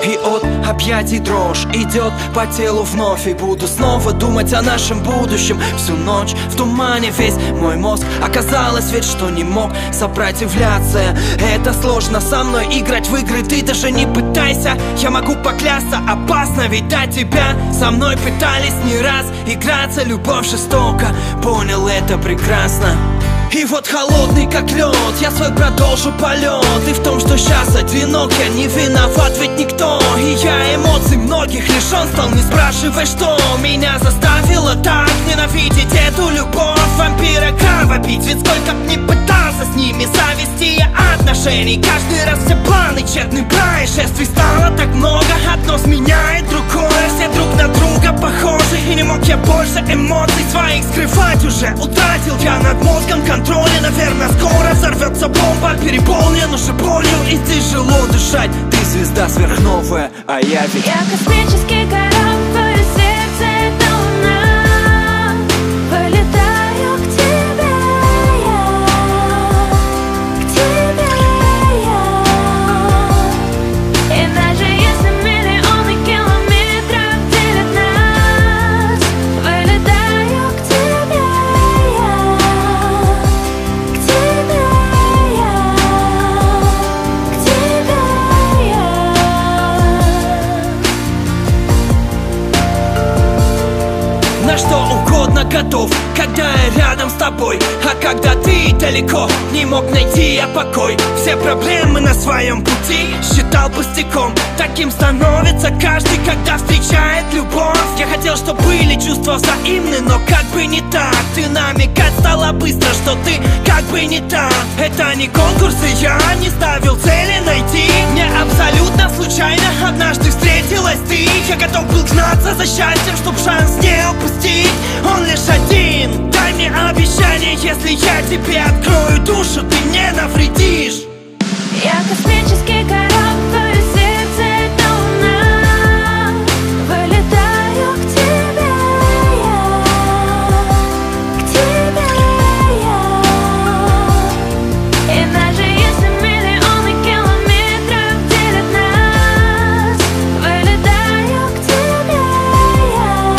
И от объятий дрожь идет по телу вновь. И буду снова думать о нашем будущем. Всю ночь в тумане весь мой мозг. Оказалось ведь, что не мог сопротивляться. Это сложно со мной играть в игры. Ты даже не пытайся, я могу поклясться. Опасно, ведь до тебя со мной пытались не раз играться. Любовь жестока, понял это прекрасно. И вот холодный как лед, я свой продолжу полет. И в том, что сейчас одинок, я не виноват ведь никто. И я эмоций многих лишен стал, не спрашивай, что меня заставило так ненавидеть эту любовь. Вампира кровопить, ведь сколько б не пытался с ними завести я отношений. Каждый раз все планы тщетны, происшествий стало так много. Одно сменяет другое, все друг на друга похожи. И не мог я больше эмоций своих скрывать уже. Утратил я над мозгом контроля. Наверное, скоро взорвется бомба. Переполнен уже болью и тяжело дышать. Ты звезда сверхновая, а я ведь... Я космический корабль, твое сердце это луна. Вылетаю к тебе я. И даже если миллионы километров делят нас, вылетаю к тебе я. На что угодно готов, когда я рядом с тобой. А когда ты далеко, не мог найти я покой. Все проблемы на своем пути считал пустяком. Таким становится каждый, когда встречает любовь. Я хотел, чтобы были чувства взаимны, но как бы не так. Ты намекать стала быстро, что ты как бы не так. Это не конкурс, и я не ставил цели найти. Мне абсолютно случайно однажды встретилась ты. Я готов был гнаться за счастьем, чтоб шанс не упустить. Он лишь один. Дай мне обещание, если я тебе открою душу, ты не навредишь. Я космический корабль, твое сердце это луна. Вылетаю к тебе я. И даже если миллионы километров делят нас, вылетаю к тебе я.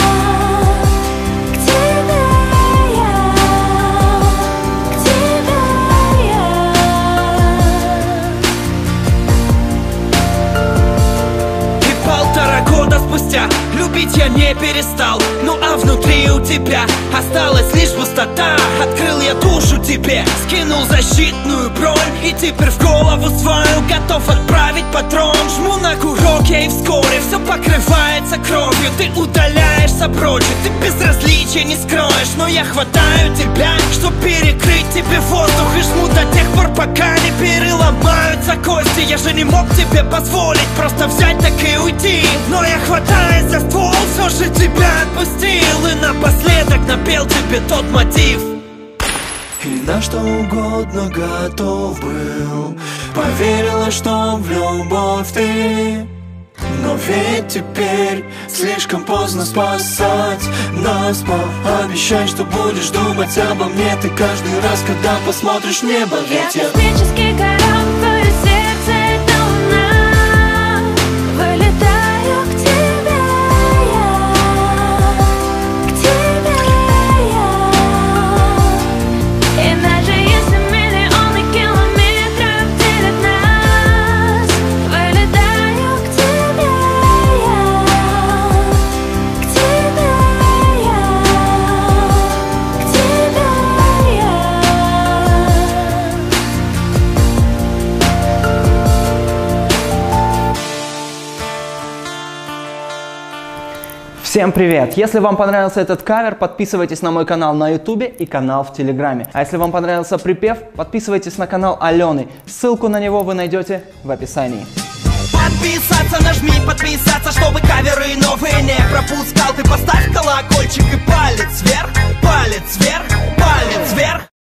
Спустя любить я не перестал. Ну а внутри у тебя осталась лишь пустота. Открыл я душу тебе, скинул защитную бронь. И теперь в голову свою готов отправить патрон. Жму на курок я и вскоре все покрывается кровью. Ты удаляешься прочь, ты безразличия не скроешь. Но я хватаю тебя, чтоб перекрыть тебе воздух. И жму до тех пор, пока не переломаются кости. Я же не мог тебе позволить просто взять так и уйти. Но я хватаясь за ствол, все же тебя отпустил. И напоследок напел тебе тот мотив. И на что угодно готов был. Поверила, что в любовь ты. Но ведь теперь слишком поздно спасать нас. Пообещай, что будешь думать обо мне ты каждый раз, когда посмотришь в небо. Ведь я космический корабль, твое сердце это луна. Вылетаю к тебе я. И даже если миллионы километров делят нас, вылетаю к тебе я. Всем привет! Если вам понравился этот кавер, подписывайтесь на мой канал на ютубе и канал в телеграме. А если вам понравился припев, подписывайтесь на канал Алены. Ссылку на него вы найдете в описании. Подписаться нажми, подписаться, чтобы каверы новые не пропускал. Ты поставь колокольчик и палец вверх, палец вверх, палец вверх.